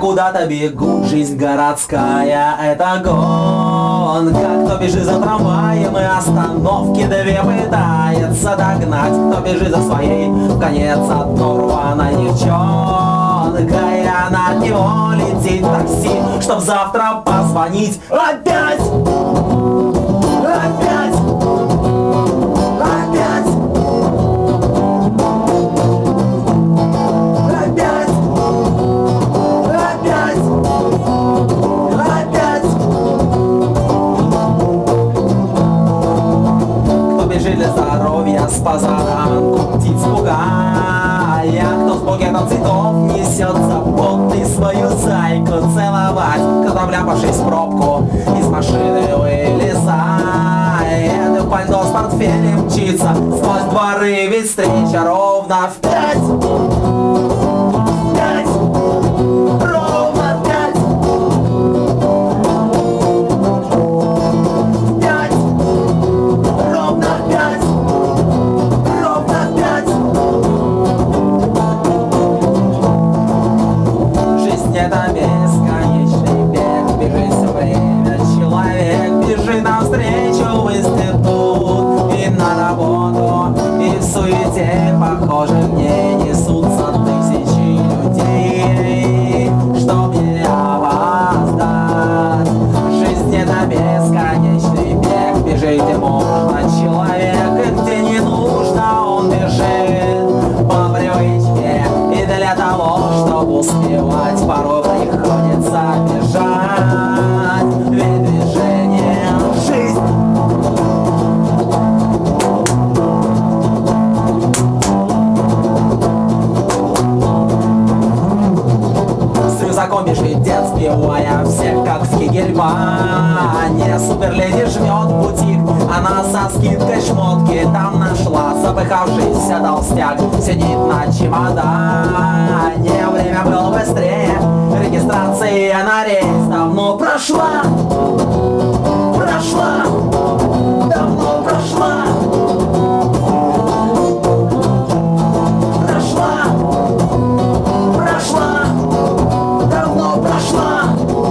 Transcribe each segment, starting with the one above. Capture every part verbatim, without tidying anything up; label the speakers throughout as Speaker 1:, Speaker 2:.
Speaker 1: куда-то бегут, жизнь городская — это гонка. Кто бежит за трамваем и остановки две пытается догнать, кто бежит за своей в конец оторванной девчонкой, и она от него летит в такси, чтоб завтра позвонить опять, опять, опять. Для здоровья с позаранку птиц пугая, кто с букетом цветов несется потный свою зайку целовать, кто вляпавшись в пробку из машины вылезает, и в пальто с портфелем мчится сквозь дворы, ведь встреча ровно в пять. Пять. Ровно пять. Это бесконечный бег, бежит все время человек, бежит навстречу в институт и на работу, и в суете похожих дней несутся тысячи людей, чтоб не опоздать. Жизнь — это бесконечный бег, бежит где можно человек, и где не нужно он бежит по привычке, и для того, чтобы успевать, порой приходится бежать, ведь движение — жизнь. С рюкзаком бежит дед, сбивая всех, как в Кегельбане. Суперледи жмет бутик, она со скидкой шмотки там нашла. Запыхавшийся толстяк сидит на чемодане. Время было быстрее, регистрация на рейс давно прошла. Прошла, давно прошла. Прошла, прошла, давно прошла.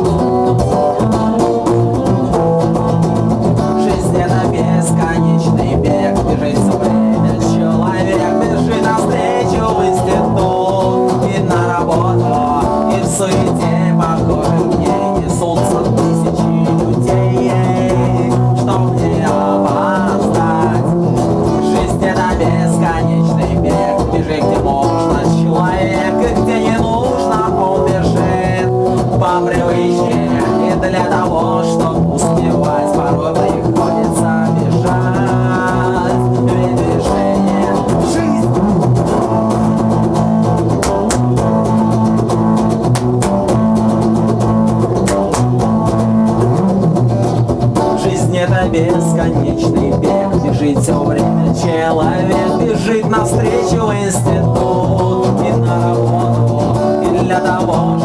Speaker 1: Жизнь — это бесконечный бег, бежит все время человек, бежит навстречу в институт и на работу, и в суете похожих дней несутся тысячи людей, чтоб не опоздать. Жизнь — это бесконечный бег, бежит где можно человек, и где не нужно он бежит по привычке, и для того, чтобы успевать, порой приходится бежать, ведь движение — жизнь. Жизнь — это бесконечный бег, бежит все время человек, бежит навстречу в институт и на работу, и для того,